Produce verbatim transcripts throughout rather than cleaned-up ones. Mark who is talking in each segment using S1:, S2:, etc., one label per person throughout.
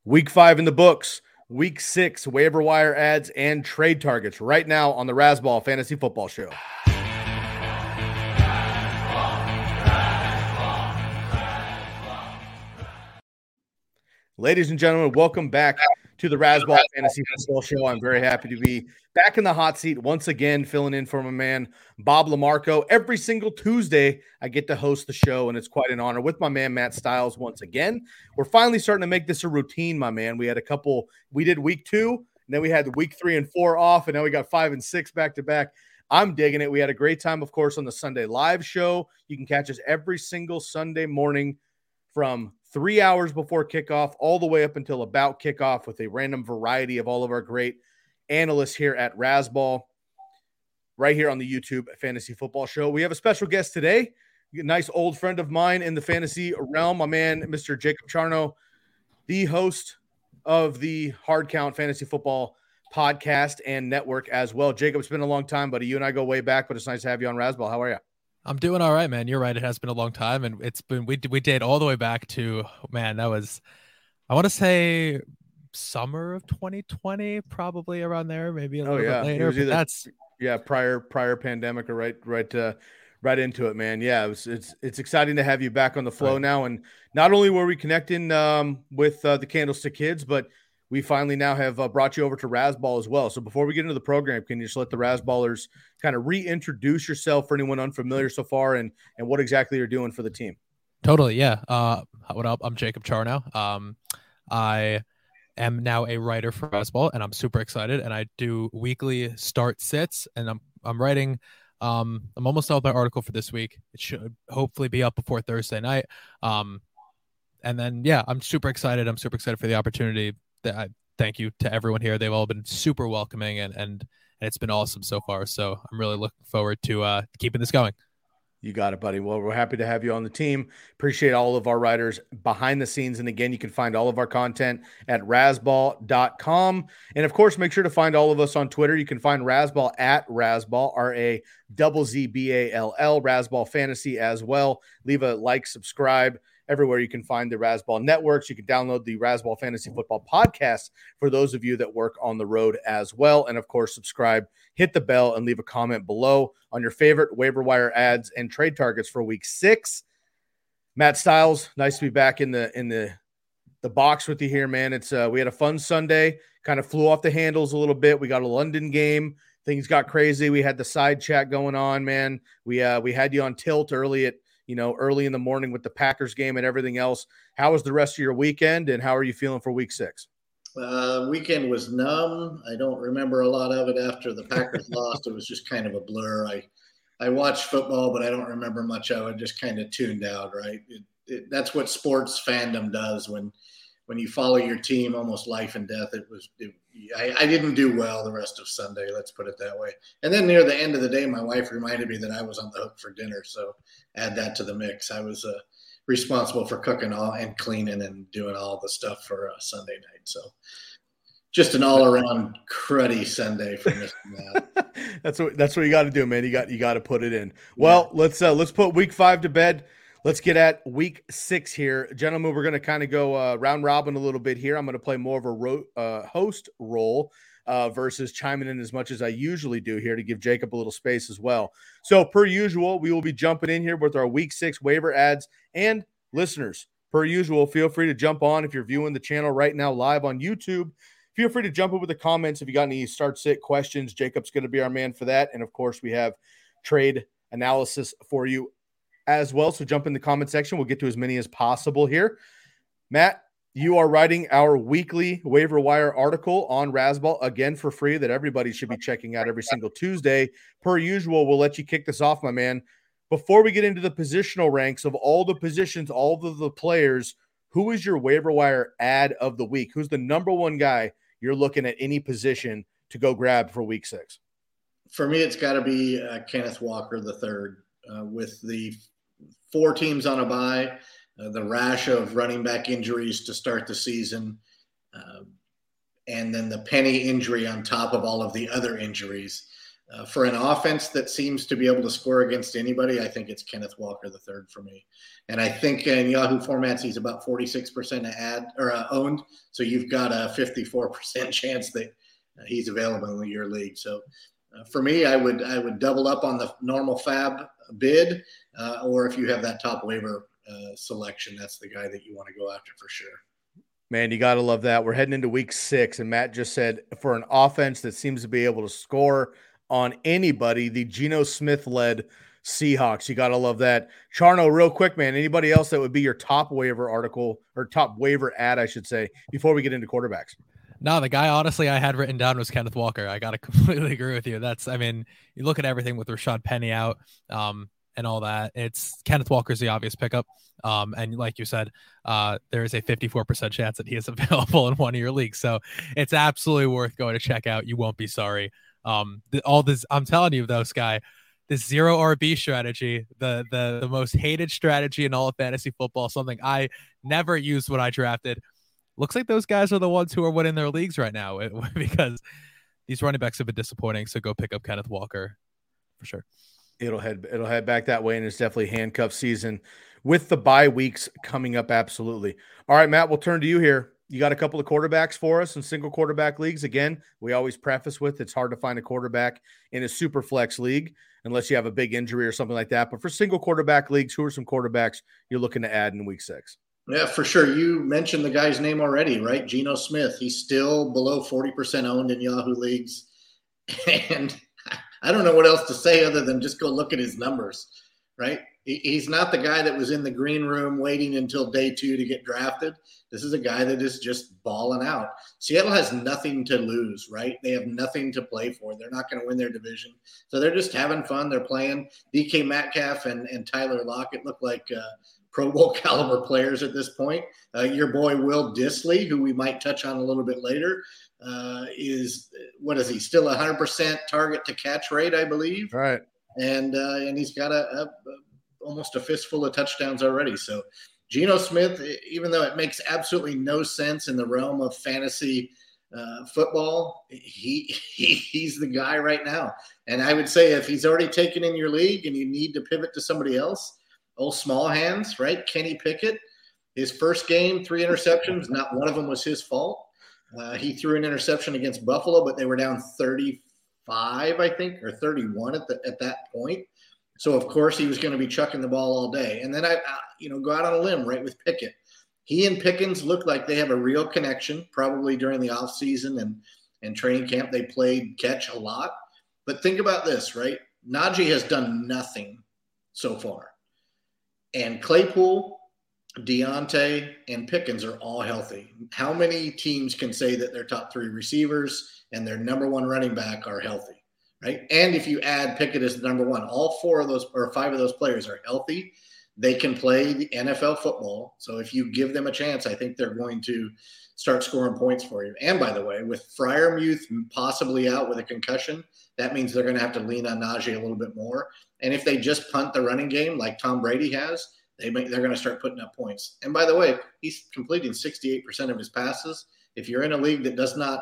S1: Week five in the books. Week six waiver wire ads and trade targets right now on the Razzball Fantasy Football Show. Ladies and gentlemen, welcome back to the Razzball Fantasy Football Show. I'm very happy to be back in the hot seat once again, filling in for my man, Bob LaMarco. Every single Tuesday, I get to host the show, and it's quite an honor with my man, Matt Styles, once again. We're finally starting to make this a routine, my man. We had a couple – we did week two, and then we had the week three and four off, and now we got five and six back-to-back. I'm digging it. We had a great time, of course, on the Sunday live show. You can catch us every single Sunday morning from three hours before kickoff all the way up until about kickoff with a random variety of all of our great analysts here at Razzball, right here on the YouTube Fantasy Football Show. We have a special guest today, a nice old friend of mine in the fantasy realm, my man, Mister Jacob Charno, the host of the Hard Count Fantasy Football podcast and network as well. Jacob, it's been a long time, buddy. You and I go way back, but it's nice to have you on Razzball. How are you?
S2: I'm doing all right, man. You're right. It has been a long time, and it's been we we did all the way back to man. That was, I want to say, summer of twenty twenty, probably around there, maybe a little
S1: oh, yeah.
S2: bit later.
S1: Either,
S2: that's
S1: yeah, prior prior pandemic or right right uh, right into it, man. Yeah, it was, it's it's exciting to have you back on the flow
S2: right.
S1: now, and not only were we connecting um, with uh, the Candlestick Kids, but we finally now have uh, brought you over to Razzball as well. So before we get into the program, can you just let the Razzballers kind of reintroduce yourself for anyone unfamiliar so far and, and what exactly you're doing for the team?
S2: Totally, yeah. Uh, what up? I'm Jacob Charno. Um, I am now a writer for Razzball, and I'm super excited. And I do weekly start sits, and I'm I'm writing. Um, I'm almost done with my article for this week. It should hopefully be up before Thursday night. Um, and then yeah, I'm super excited. I'm super excited for the opportunity. I thank you to everyone here. They've all been super welcoming, and and, and it's been awesome so far. So I'm really looking forward to uh, keeping this going.
S1: You got it, buddy. Well, we're happy to have you on the team. Appreciate all of our writers behind the scenes. And again, you can find all of our content at razzball dot com. And of course, make sure to find all of us on Twitter. You can find Razzball at Razzball, R A Z Z B A L L, Razzball Fantasy as well. Leave a like, subscribe. Everywhere you can find the Razzball networks. You can download the Razzball Fantasy Football podcast for those of you that work on the road as well. And of course, subscribe, hit the bell, and leave a comment below on your favorite waiver wire ads and trade targets for week six. Matt Styles, nice to be back in the in the the box with you here, man. It's uh, we had a fun Sunday, kind of flew off the handles a little bit. We got a London game. Things got crazy. We had the side chat going on, man. We uh, we had you on tilt early at you know, early in the morning with the Packers game and everything else. How was the rest of your weekend, and how are you feeling for week six?
S3: Uh, weekend was numb. I don't remember a lot of it after the Packers lost. It was just kind of a blur. I, I watched football, but I don't remember much of it. Just kind of tuned out, right? It, it, that's what sports fandom does when when you follow your team almost life and death. It was it, I, I didn't do well the rest of Sunday, let's put it that way. And then near the end of the day, my wife reminded me that I was on the hook for dinner, so add that to the mix. I was uh, responsible for cooking all and cleaning and doing all the stuff for uh, Sunday night. So just an all-around cruddy Sunday for missing that.
S1: that's what that's what you got to do, man. You got you got to put it in. Well, yeah. let's uh, let's put week five to bed. Let's get at week six here. Gentlemen, we're going to kind of go uh, round robin a little bit here. I'm going to play more of a ro- uh, host role uh, versus chiming in as much as I usually do here to give Jacob a little space as well. So per usual, we will be jumping in here with our week six waiver ads. And listeners, per usual, feel free to jump on if you're viewing the channel right now live on YouTube. Feel free to jump in with the comments if you got any start sit questions. Jacob's going to be our man for that. And of course, we have trade analysis for you as well. So jump in the comment section. We'll get to as many as possible here. Matt, you are writing our weekly waiver wire article on Razzball again for free that everybody should be checking out every single Tuesday. Per usual, we'll let you kick this off, my man. Before we get into the positional ranks of all the positions, all of the players, who is your waiver wire ad of the week? Who's the number one guy you're looking at any position to go grab for week six?
S3: For me, it's got to be uh, Kenneth Walker the third. Uh, with the four teams on a bye, uh, the rash of running back injuries to start the season, uh, and then the Penny injury on top of all of the other injuries. Uh, for an offense that seems to be able to score against anybody, I think it's Kenneth Walker the third for me. And I think in Yahoo formats, he's about forty-six percent ad or uh, owned. So you've got a fifty-four percent chance that uh, he's available in your league. So uh, for me, I would I would double up on the normal fab bid, uh, or if you have that top waiver uh, selection, that's the guy that you want to go after for sure.
S1: Man, you got to love that. We're heading into week six, and Matt just said for an offense that seems to be able to score on anybody, the Geno Smith-led Seahawks. You got to love that. Charno, real quick, man, anybody else that would be your top waiver article or top waiver ad, I should say, before we get into quarterbacks?
S2: No, the guy, honestly, I had written down was Kenneth Walker. I got to completely agree with you. That's, I mean, you look at everything with Rashad Penny out um, and all that. It's Kenneth Walker's the obvious pickup. Um, and like you said, uh, there is a fifty-four percent chance that he is available in one of your leagues. So it's absolutely worth going to check out. You won't be sorry. Um, the, all this, I'm telling you though, Sky, this zero R B strategy, the, the, the most hated strategy in all of fantasy football, something I never used when I drafted. Looks like those guys are the ones who are winning their leagues right now because these running backs have been disappointing. So go pick up Kenneth Walker for sure.
S1: It'll head, it'll head back that way. And it's definitely handcuff season with the bye weeks coming up. Absolutely. All right, Matt, we'll turn to you here. You got a couple of quarterbacks for us in single quarterback leagues. Again, we always preface with it's hard to find a quarterback in a super flex league unless you have a big injury or something like that. But for single quarterback leagues, who are some quarterbacks you're looking to add in week six?
S3: Yeah, for sure. You mentioned the guy's name already, right? Geno Smith. He's still below forty percent owned in Yahoo leagues. And I don't know what else to say other than just go look at his numbers, right? He's not the guy that was in the green room waiting until day two to get drafted. This is a guy that is just balling out. Seattle has nothing to lose, right? They have nothing to play for. They're not going to win their division. So they're just having fun. They're playing. D K Metcalf and, and Tyler Lockett look like uh, Pro Bowl caliber players at this point. Uh, your boy Will Dissly, who we might touch on a little bit later, uh, is, what is he, still one hundred percent target to catch rate, I believe.
S1: Right.
S3: And uh, and he's got a, a, a almost a fistful of touchdowns already. So Geno Smith, even though it makes absolutely no sense in the realm of fantasy uh, football, he, he he's the guy right now. And I would say if he's already taken in your league and you need to pivot to somebody else, old small hands, right? Kenny Pickett, his first game, three interceptions. Not one of them was his fault. Uh, he threw an interception against Buffalo, but they were down thirty-five, I think, or thirty-one at the, at that point. So, of course, he was going to be chucking the ball all day. And then I, I, you know, go out on a limb, right, with Pickett. He and Pickens look like they have a real connection, probably during the offseason and, and training camp. They played catch a lot. But think about this, right? Najee has done nothing so far. And Claypool, Deontay, and Pickens are all healthy. How many teams can say that their top three receivers and their number one running back are healthy? Right. And if you add Pickett as the number one, all four of those or five of those players are healthy. They can play the N F L football. So if you give them a chance, I think they're going to start scoring points for you. And by the way, with Freiermuth possibly out with a concussion, that means they're going to have to lean on Najee a little bit more. And if they just punt the running game like Tom Brady has, they make, they're going to start putting up points. And by the way, he's completing sixty-eight percent of his passes. If you're in a league that does not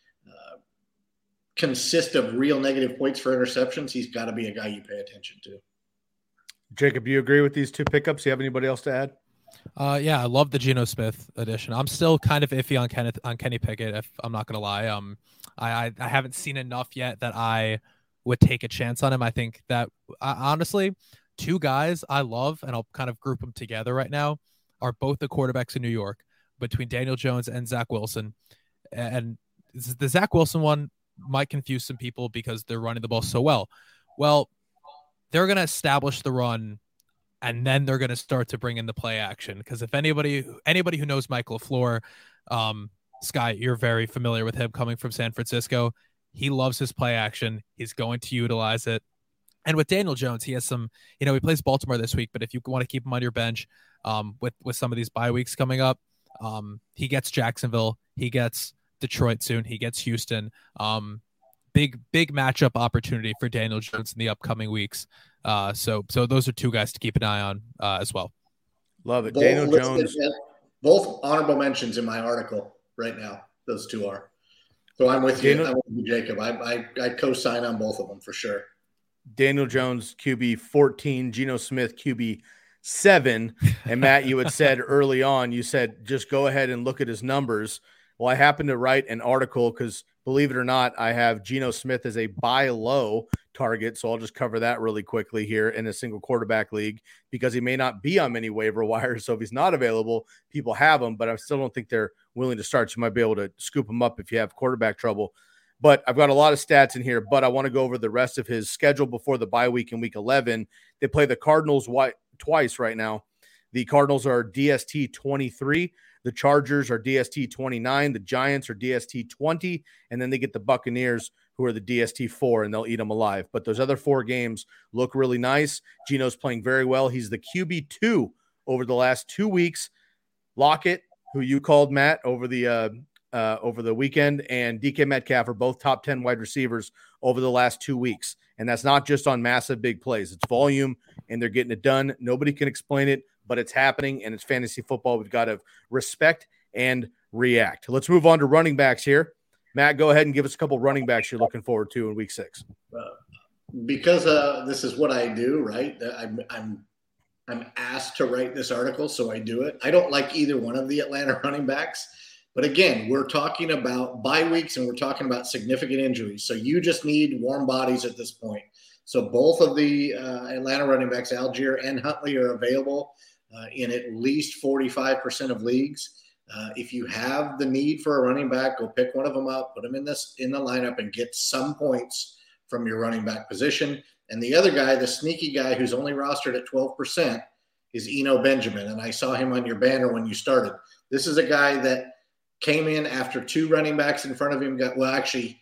S3: consist of real negative points for interceptions, he's got to be a guy you pay attention to.
S1: Jacob, do you agree with these two pickups? Do you have anybody else to add?
S2: Uh, yeah, I love the Geno Smith edition. I'm still kind of iffy on Kenneth on Kenny Pickett. If I'm not gonna lie, um, I, I I haven't seen enough yet that I would take a chance on him. I think that uh, honestly, two guys I love, and I'll kind of group them together right now, are both the quarterbacks in New York between Daniel Jones and Zach Wilson. And the Zach Wilson one might confuse some people because they're running the ball so well. Well, they're going to establish the run, and then they're going to start to bring in the play action. Because if anybody anybody who knows Mike LaFleur, um, Sky, you're very familiar with him coming from San Francisco. He loves his play action. He's going to utilize it. And with Daniel Jones, he has some, you know, he plays Baltimore this week, but if you want to keep him on your bench um, with, with some of these bye weeks coming up, um, he gets Jacksonville. He gets Detroit soon. He gets Houston. Um, big, big matchup opportunity for Daniel Jones in the upcoming weeks. Uh, so, so those are two guys to keep an eye on uh, as well.
S1: Love it.
S3: Both
S1: Daniel
S3: listed,
S1: Jones.
S3: both honorable mentions in my article right now. Those two are. So I'm with
S1: Daniel,
S3: you. I'm with you, Jacob. I, I, I co-sign on both of them for sure.
S1: Daniel Jones, Q B fourteen, Geno Smith, Q B seven. And Matt, you had said early on, you said, just go ahead and look at his numbers. Well, I happened to write an article because, believe it or not, I have Geno Smith as a buy low target. So I'll just cover that really quickly here in a single quarterback league because he may not be on many waiver wires. So if he's not available, people have him, but I still don't think they're willing to start. So you might be able to scoop him up if you have quarterback trouble. But I've got a lot of stats in here, but I want to go over the rest of his schedule before the bye week in week eleven. They play the Cardinals wi- twice right now. The Cardinals are D S T twenty-three. The Chargers are D S T twenty-nine. The Giants are D S T twenty. And then they get the Buccaneers, who are the D S T four, and they'll eat them alive. But those other four games look really nice. Geno's playing very well. He's the Q B two over the last two weeks. Lockett, who you called, Matt, over the uh, uh, over the weekend, and D K Metcalf are both top ten wide receivers over the last two weeks. And that's not just on massive big plays. It's volume, and they're getting it done. Nobody can explain it, but it's happening, and it's fantasy football. We've got to respect and react. Let's move on to running backs here. Matt, go ahead and give us a couple running backs you're looking forward to in week six.
S3: Uh, because uh, this is what I do, right? I'm, I'm I'm asked to write this article, so I do it. I don't like either one of the Atlanta running backs. But again, we're talking about bye weeks and we're talking about significant injuries. So you just need warm bodies at this point. So both of the uh, Atlanta running backs, Algier and Huntley, are available uh, in at least forty-five percent of leagues. Uh, if you have the need for a running back, go pick one of them up, put them in this in the lineup, and get some points from your running back position. And the other guy, the sneaky guy who's only rostered at twelve percent, is Eno Benjamin. And I saw him on your banner when you started. This is a guy that came in after two running backs in front of him got, well, actually,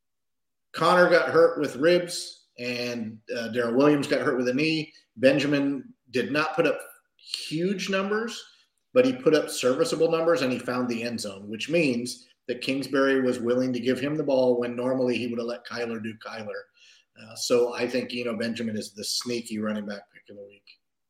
S3: Connor got hurt with ribs and uh, Darrell Williams got hurt with a knee. Benjamin did not put up huge numbers, but he put up serviceable numbers and he found the end zone, which means that Kingsbury was willing to give him the ball when normally he would have let Kyler do Kyler. Uh, so I think Eno Benjamin is the sneaky running back pick of the week.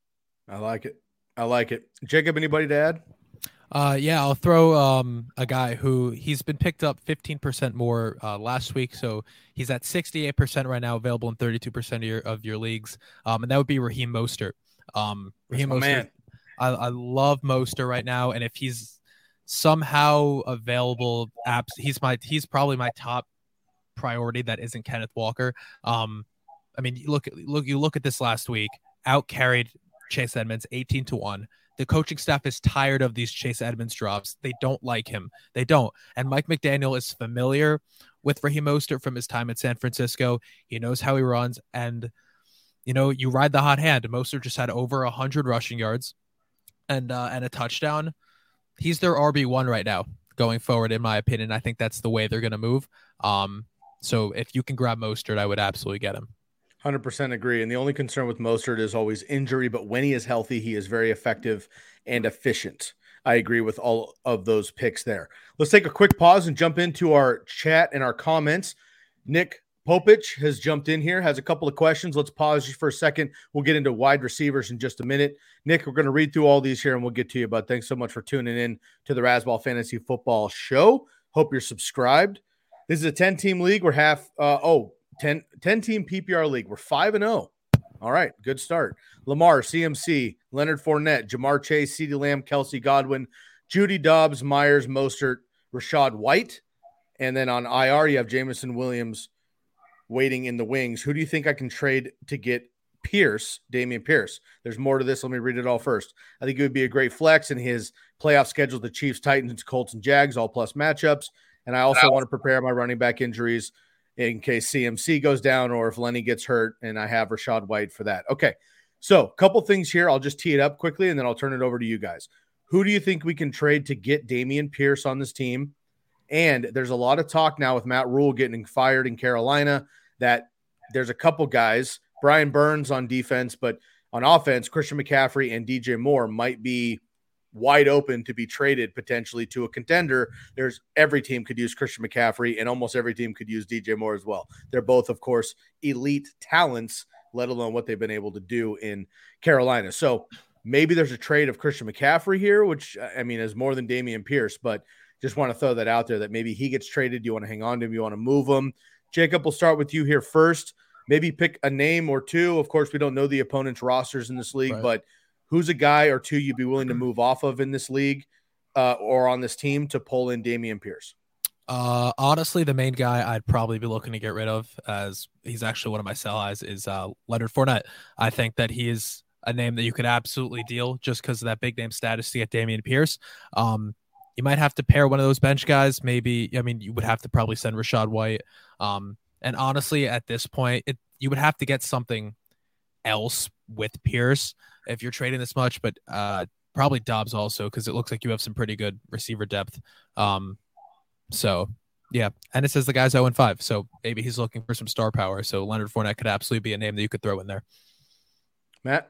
S1: I like it. I like it. Jacob, anybody to add?
S2: Uh, yeah, I'll throw um, a guy who he's been picked up fifteen percent more uh, last week. So he's at sixty-eight percent right now, available in thirty-two percent of your, of your leagues. Um, and that would be Raheem Mostert. Um, Raheem Mostert,
S1: man.
S2: I, I love Mostert right now. And if he's somehow available, apps, he's my, he's probably my top priority that isn't Kenneth Walker. Um, I mean, look, look, you look at this last week, out carried Chase Edmonds eighteen to one. The coaching staff is tired of these Chase Edmonds drops. They don't like him. They don't. And Mike McDaniel is familiar with Raheem Mostert from his time at San Francisco. He knows how he runs. And, you know, you ride the hot hand. Mostert just had over one hundred rushing yards and uh, and a touchdown. He's their R B one right now going forward, in my opinion. I think that's the way they're going to move. Um, so if you can grab Mostert, I would absolutely get him.
S1: one hundred percent agree. And the only concern with Mostert is always injury, but when he is healthy, he is very effective and efficient. I agree with all of those picks there. Let's take a quick pause and jump into our chat and our comments. Nick Popich has jumped in here, has a couple of questions. Let's pause just for a second. We'll get into wide receivers in just a minute. Nick, we're going to read through all these here and we'll get to you, bud. Thanks so much for tuning in to the Razzball Fantasy Football Show. Hope you're subscribed. This is a ten-team league. We're half uh, – oh, ten, ten-team P P R league. We're five and oh. All right, good start. Lamar, C M C, Leonard Fournette, Jamar Chase, CeeDee Lamb, Kelsey Godwin, Judy Dobbs, Myers, Mostert, Rashad White. And then on I R, you have Jameson Williams waiting in the wings. Who do you think I can trade to get Pierce, Dameon Pierce? There's more to this. Let me read it all first. I think it would be a great flex in his playoff schedule, the Chiefs, Titans, Colts, and Jags, all plus matchups. And I also want to prepare my running back injuries in case C M C goes down or if Lenny gets hurt, and I have Rashad White for that. Okay, so a couple things here. I'll just tee it up quickly, and then I'll turn it over to you guys. Who do you think we can trade to get Dameon Pierce on this team? And there's a lot of talk now with Matt Rule getting fired in Carolina that there's a couple guys, Brian Burns on defense, but on offense, Christian McCaffrey and D J Moore might be wide open to be traded potentially to a contender. There's every team could use Christian McCaffrey and almost every team could use D J Moore as well. They're both, of course, elite talents, let alone what they've been able to do in Carolina. So maybe there's a trade of Christian McCaffrey here, which I mean is more than Dameon Pierce, but Just want to throw that out there that maybe he gets traded. You want to hang on to him. You want to move him. Jacob, we'll start with you here first. Maybe pick a name or two. Of course, we don't know the opponent's rosters in this league, right. but who's a guy or two you'd be willing to move off of in this league uh, or on this team to pull in Dameon Pierce?
S2: Uh, honestly, the main guy I'd probably be looking to get rid of, as he's actually one of my sell highs, is uh, Leonard Fournette. I think that he is a name that you could absolutely deal just because of that big name status to get Dameon Pierce. Um, you might have to pair one of those bench guys. Maybe, I mean, you would have to probably send Rachaad White. Um, and honestly, at this point, it, you would have to get something else with Pierce if you're trading this much, but uh, probably Dobbs also, because it looks like you have some pretty good receiver depth. Um, So, yeah, and it says the guy's oh and five, so maybe he's looking for some star power. So Leonard Fournette could absolutely be a name that you could throw in there.
S1: Matt?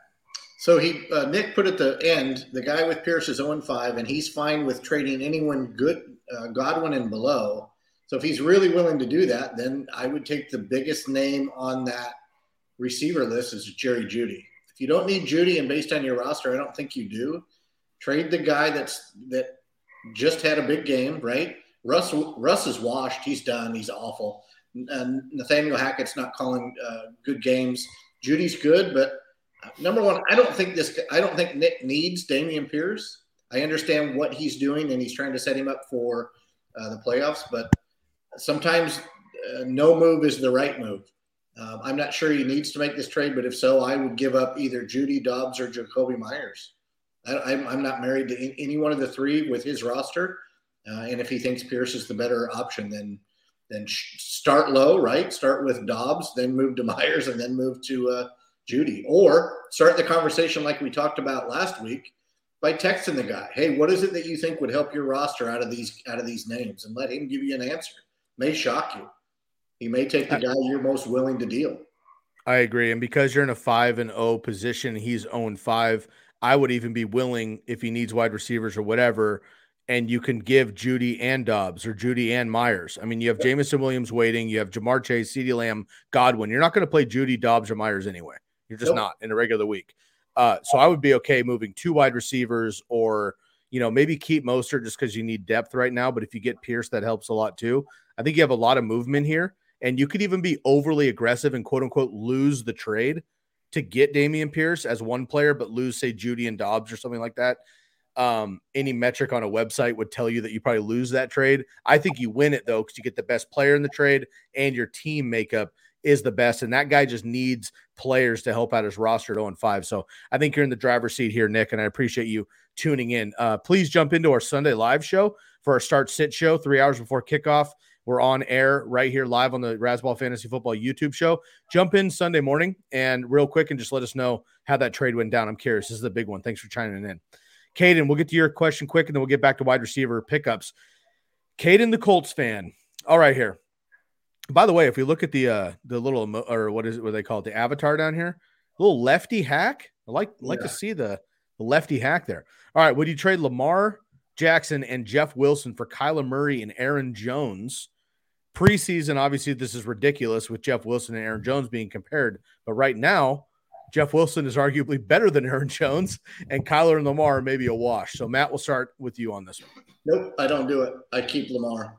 S3: So he uh, Nick put at the end, the guy with Pierce is oh and five, and he's fine with trading anyone good, uh, Godwin and below. So if he's really willing to do that, then I would take the biggest name on that receiver list is Jerry Jeudy. If you don't need Jeudy, and based on your roster, I don't think you do, trade the guy that's that just had a big game, right? Russ Russ is washed. He's done. He's awful. And Nathaniel Hackett's not calling uh, good games. Judy's good, but number one, I don't think this. I don't think Nick needs Dameon Pierce. I understand what he's doing, and he's trying to set him up for uh, the playoffs. But sometimes uh, no move is the right move. Um, I'm not sure he needs to make this trade, but if so, I would give up either Jeudy, Dobbs, or Jakobi Meyers. I, I'm, I'm not married to any one of the three with his roster. Uh, and if he thinks Pierce is the better option, then then start low, right? Start with Dobbs, then move to Myers, and then move to uh, Jeudy. Or start the conversation like we talked about last week by texting the guy. Hey, what is it that you think would help your roster out of these out of these names? And let him give you an answer. May shock you. He may take the guy you're most willing to deal.
S1: I agree. And because you're in a five and oh position, he's oh and five, I would even be willing, if he needs wide receivers or whatever, and you can give Jeudy and Dobbs or Jeudy and Myers. I mean, you have Jameson Williams waiting. You have Jamar Chase, CeeDee Lamb, Godwin. You're not going to play Jeudy, Dobbs, or Myers anyway. You're just nope. not in a regular week. Uh, so I would be okay moving two wide receivers or, you know, maybe keep Mostert just because you need depth right now. But if you get Pierce, that helps a lot too. I think you have a lot of movement here. And you could even be overly aggressive and, quote unquote, lose the trade to get Dameon Pierce as one player, but lose, say, Jeudy and Dobbs or something like that. Um, any metric on a website would tell you that you probably lose that trade. I think you win it, though, because you get the best player in the trade and your team makeup is the best. And that guy just needs players to help out his roster at oh and five. So I think you're in the driver's seat here, Nick, and I appreciate you tuning in. Uh, please jump into our Sunday live show for our Start Sit show three hours before kickoff. We're on air right here live on the Razzball Fantasy Football YouTube show. Jump in Sunday morning and real quick and just let us know how that trade went down. I'm curious. This is the big one. Thanks for chiming in. Caden, we'll get to your question quick, and then we'll get back to wide receiver pickups. Caden, the Colts fan. All right, here. By the way, if we look at the uh, the little, or what is it, what they call it, the avatar down here, little lefty hack. I like like yeah. to see the, the lefty hack there. All right, would you trade Lamar Jackson and Jeff Wilson for Kyler Murray and Aaron Jones? Preseason, obviously, this is ridiculous with Jeff Wilson and Aaron Jones being compared. But right now, Jeff Wilson is arguably better than Aaron Jones, and Kyler and Lamar may be a wash. So, Matt, we'll start with you on this one.
S3: Nope, I don't do it. I keep Lamar.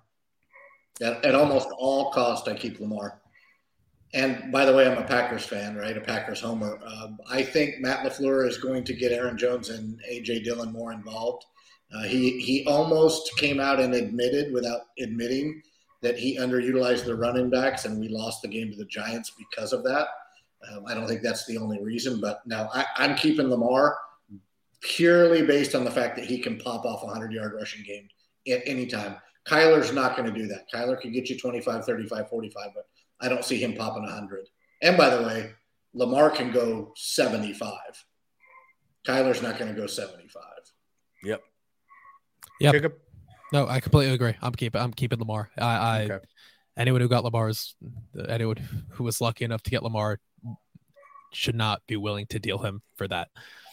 S3: At, at almost all cost, I keep Lamar. And, by the way, I'm a Packers fan, right? A Packers homer. Um, I think Matt LaFleur is going to get Aaron Jones and A J Dillon more involved. Uh, he, he almost came out and admitted without admitting that he underutilized the running backs, and we lost the game to the Giants because of that. Um, I don't think that's the only reason, but no, I, I'm keeping Lamar purely based on the fact that he can pop off a hundred-yard rushing game at any time. Kyler's not going to do that. Kyler can get you twenty-five, thirty-five, forty-five, but I don't see him popping one hundred. And by the way, Lamar can go seventy-five. Kyler's not going to go seventy-five.
S1: Yep.
S2: Yep.
S1: Jacob?
S2: No, I completely agree. I'm keeping. I'm keeping Lamar. I, I okay. Anyone who got Lamar's, anyone who was lucky enough to get Lamar, should not be willing to deal him for that.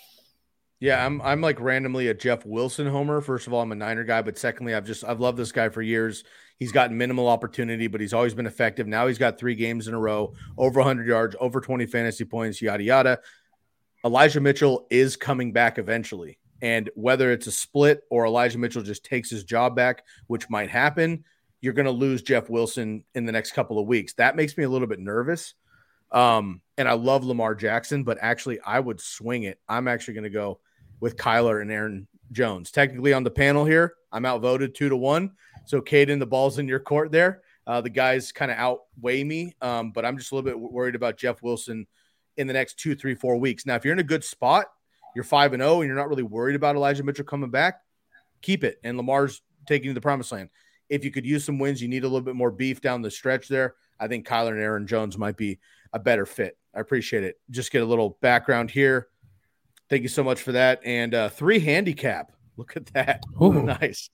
S1: Yeah, I'm. I'm like randomly a Jeff Wilson homer. First of all, I'm a Niner guy, but secondly, I've just I've loved this guy for years. He's gotten minimal opportunity, but he's always been effective. Now he's got three games in a row, over one hundred yards, over twenty fantasy points, yada yada. Elijah Mitchell is coming back eventually. And whether it's a split or Elijah Mitchell just takes his job back, which might happen, you're going to lose Jeff Wilson in the next couple of weeks. That makes me a little bit nervous. Um, and I love Lamar Jackson, but actually I would swing it. I'm actually going to go with Kyler and Aaron Jones. Technically on the panel here, I'm outvoted two to one. So Caden, the ball's in your court there. Uh, the guys kind of outweigh me, um, but I'm just a little bit worried about Jeff Wilson in the next two, three, four weeks. Now, if you're in a good spot, you're five and oh, and you're not really worried about Elijah Mitchell coming back, keep it. And Lamar's taking you to the promised land. If you could use some wins, you need a little bit more beef down the stretch there. I think Kyler and Aaron Jones might be a better fit. I appreciate it. Just get a little background here. Thank you so much for that. And uh, three handicap. Look at that. Ooh. Nice.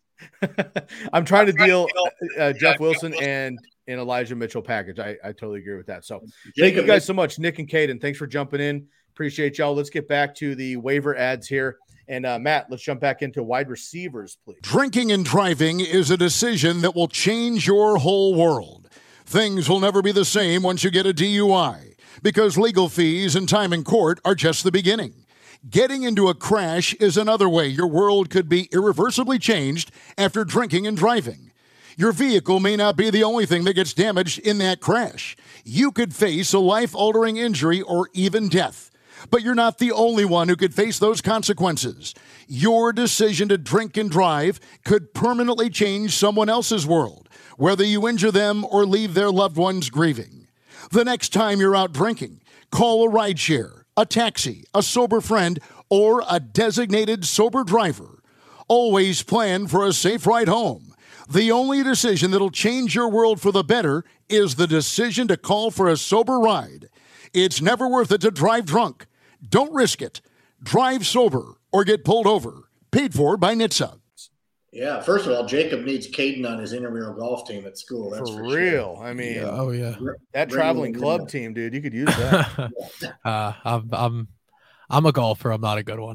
S1: I'm trying to deal uh, Jeff Wilson and an Elijah Mitchell package. I, I totally agree with that. So thank you guys so much, Nick and Caden. Thanks for jumping in. Appreciate y'all. Let's get back to the waiver ads here. And uh, Matt, let's jump back into wide receivers, please.
S4: Drinking and driving is a decision that will change your whole world. Things will never be the same once you get a D U I, because legal fees and time in court are just the beginning. Getting into a crash is another way your world could be irreversibly changed after drinking and driving. Your vehicle may not be the only thing that gets damaged in that crash. You could face a life-altering injury or even death. But you're not the only one who could face those consequences. Your decision to drink and drive could permanently change someone else's world, whether you injure them or leave their loved ones grieving. The next time you're out drinking, call a rideshare, a taxi, a sober friend, or a designated sober driver. Always plan for a safe ride home. The only decision that'll change your world for the better is the decision to call for a sober ride. It's never worth it to drive drunk. Don't risk it. Drive sober or get pulled over. Paid for by N H T S A.
S3: Yeah, first of all, Jacob needs Caden on his intramural golf team at school. That's for,
S1: for
S3: real.
S1: Sure. I mean,
S2: yeah. oh yeah,
S1: that traveling club team, dude, you could use that.
S2: uh, I'm, I'm, I'm a golfer. I'm not a good one.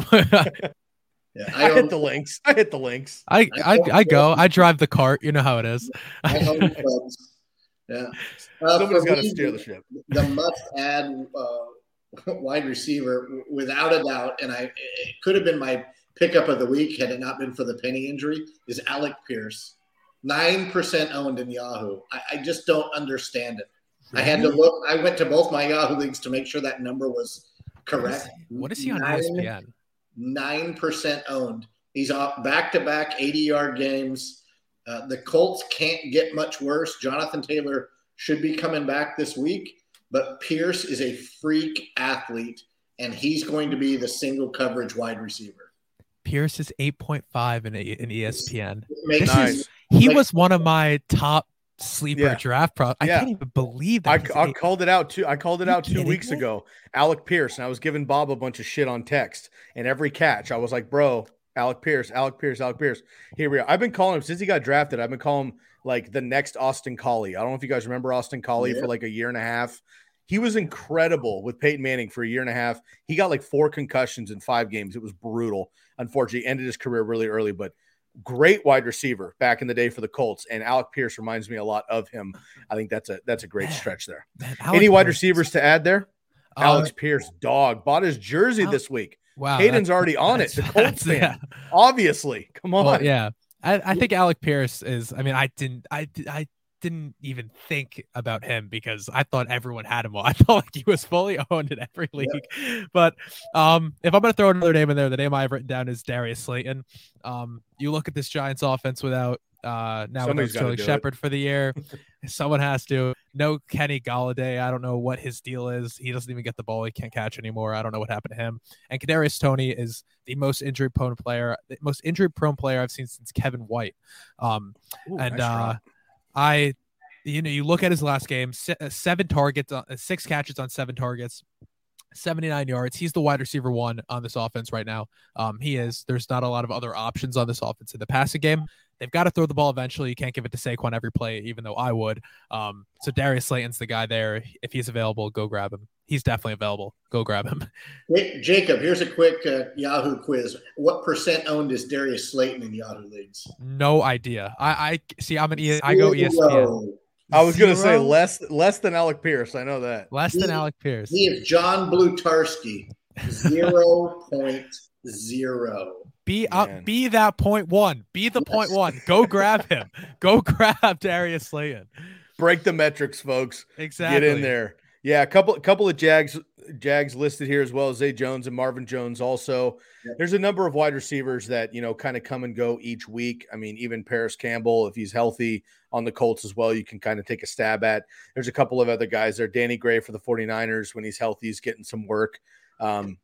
S3: Yeah,
S1: I, I hit the links. I hit the links.
S2: I, I, I, I go. I drive the cart. You know how it is.
S3: I own clubs. Yeah. Uh,
S1: Somebody's got to steer the ship.
S3: The must-add uh, wide receiver, without a doubt, and I it could have been my pickup of the week had it not been for the Penny injury, is Alec Pierce. nine percent owned in Yahoo. I, I just don't understand it. Really? I had to look. I went to both my Yahoo leagues to make sure that number was correct.
S2: What is he, what is he on nine, E S P N?
S3: nine percent owned. He's off back-to-back eighty-yard games. Uh, the Colts can't get much worse. Jonathan Taylor should be coming back this week, but Pierce is a freak athlete, and he's going to be the single coverage wide receiver.
S2: Pierce is eight point five in, in E S P N.
S3: Makes
S1: nice.
S3: Is,
S2: he
S3: like,
S2: was one of my top sleeper
S1: yeah.
S2: draft pro. I
S1: yeah.
S2: can't even believe that.
S1: I, I called it out too. I called it out two weeks me? ago. Alec Pierce, and I was giving Bob a bunch of shit on text, and every catch I was like, bro, Alec Pierce, Alec Pierce, Alec Pierce. Here we are. I've been calling him since he got drafted. I've been calling him like the next Austin Collie. I don't know if you guys remember Austin Collie yeah. for like a year and a half. He was incredible with Peyton Manning for a year and a half. He got like four concussions in five games. It was brutal. Unfortunately, ended his career really early, but great wide receiver back in the day for the Colts. And Alec Pierce reminds me a lot of him. I think that's a that's a great man, stretch there. Man, Any wide Pierce receivers to add there? Uh, Alex Pierce, dog, bought his jersey uh, this week. Wow, Hayden's already on it. The Colts fan, yeah. obviously. Come on,
S2: well, yeah. I, I think Alec Pierce is. I mean, I didn't. I I didn't even think about him because I thought everyone had him. I thought like he was fully owned in every league. Yeah. But um, if I'm going to throw another name in there, the name I've written down is Darius Slayton. Um, you look at this Giants offense without uh, now without Sterling Shepard for the year. Someone has to. No Kenny Golladay. I don't know what his deal is. He doesn't even get the ball. He can't catch anymore. I don't know what happened to him. And Kadarius Toney is the most injury prone player, the most injury prone player I've seen since Kevin White. Um, Ooh, and nice uh, I, you know, you look at his last game, seven targets, six catches on seven targets, seventy-nine yards. He's the wide receiver one on this offense right now. Um, he is. There's not a lot of other options on this offense in the passing game. They've got to throw the ball eventually. You can't give it to Saquon every play, even though I would. Um, so Darius Slayton's the guy there. If he's available, go grab him. He's definitely available. Go grab him.
S3: Hey, Jacob, here's a quick uh, Yahoo quiz. What percent owned is Darius Slayton in Yahoo leagues?
S2: No idea. I, I see. I'm an E. I go E S P N.
S1: I was going to say less less than Alec Pierce. I know that.
S2: Less
S3: he,
S2: than Alec Pierce.
S3: He is John Blutarski. Zero point Zero.
S2: Be up, uh, be that point one. Be the yes. point one. Go grab him. Go grab Darius Slayton.
S1: Break the metrics, folks.
S2: Exactly.
S1: Get in there. Yeah, a couple, couple of Jags, Jags listed here as well as Zay Jones and Marvin Jones. Also, yep. There's a number of wide receivers that you know kind of come and go each week. I mean, even Paris Campbell, if he's healthy on the Colts as well, you can kind of take a stab at. There's a couple of other guys there. Danny Gray for the 49ers when he's healthy, he's getting some work. Um,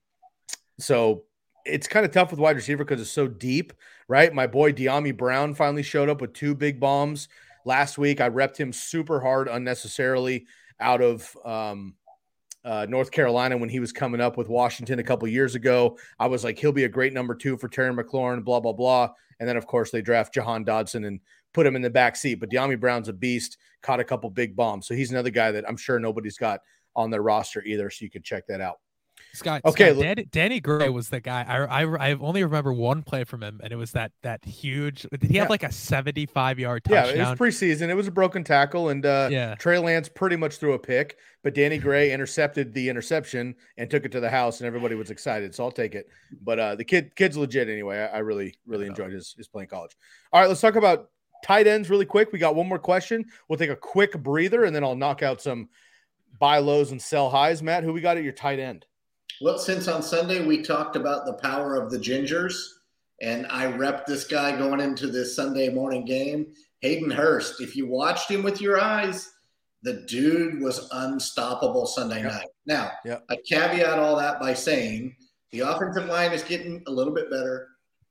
S1: so. It's kind of tough with wide receiver because it's so deep, right? My boy De'Ami Brown finally showed up with two big bombs last week. I repped him super hard unnecessarily out of um, uh, North Carolina when he was coming up with Washington a couple years ago. I was like, he'll be a great number two for Terry McLaurin, blah, blah, blah. And then, of course, they draft Jahan Dodson and put him in the back seat. But De'Ami Brown's a beast, caught a couple big bombs. So he's another guy that I'm sure nobody's got on their roster either, so you can check that out.
S2: Scott, okay. Scott, Danny, Danny Gray was the guy. I, I I only remember one play from him, and it was that that huge. Did he yeah. have like a seventy-five yard touchdown?
S1: Yeah, it was preseason. It was a broken tackle, and uh, yeah. Trey Lance pretty much threw a pick, but Danny Gray intercepted the interception and took it to the house, and everybody was excited. So I'll take it. But uh, the kid kid's legit anyway. I, I really really enjoyed his his playing college. All right, let's talk about tight ends really quick. We got one more question. We'll take a quick breather, and then I'll knock out some buy lows and sell highs. Matt, who we got at your tight end?
S3: Well, since on Sunday we talked about the power of the Gingers, and I repped this guy going into this Sunday morning game, Hayden Hurst. If you watched him with your eyes, the dude was unstoppable Sunday yep. night. Now, yep. I caveat all that by saying the offensive line is getting a little bit better.